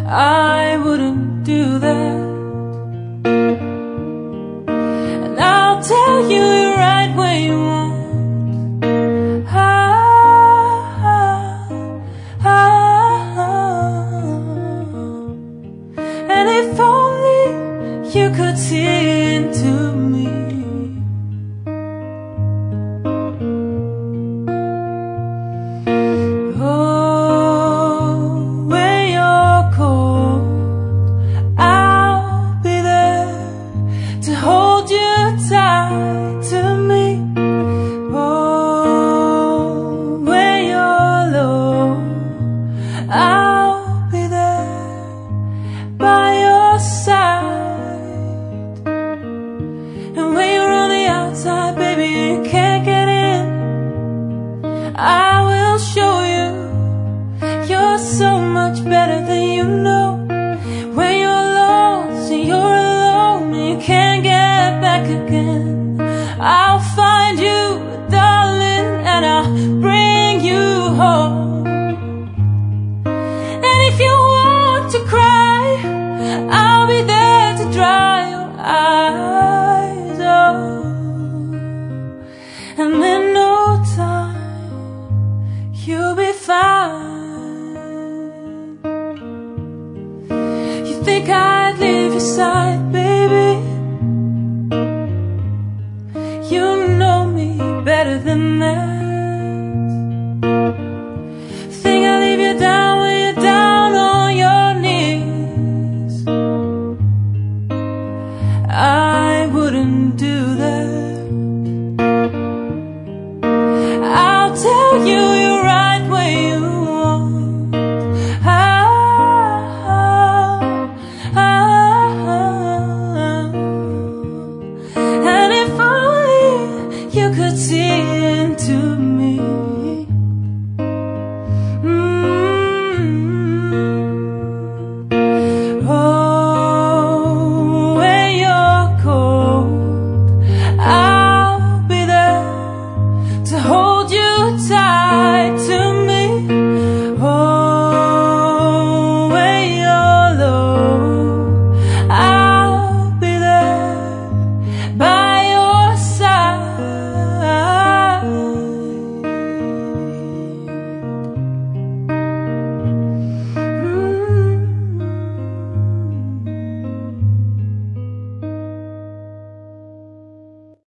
I wouldn't do that. And I'll tell you you're right when you want. And if only you could see into me. Oh, when you're cold, I'll be there to hold you tight to me. Oh, when you're low, I'll be there by your side. And when you're on the outside, baby, you can't get in, I will show you you're so much better than you know. When you're lost and you're alone and you can't get back again, I'll find you, darling, and I'll bring you home. And if you want to cry, I'll be there to dry your eyes. Oh, and in no time you'll be fine. You think I'd leave your side, baby?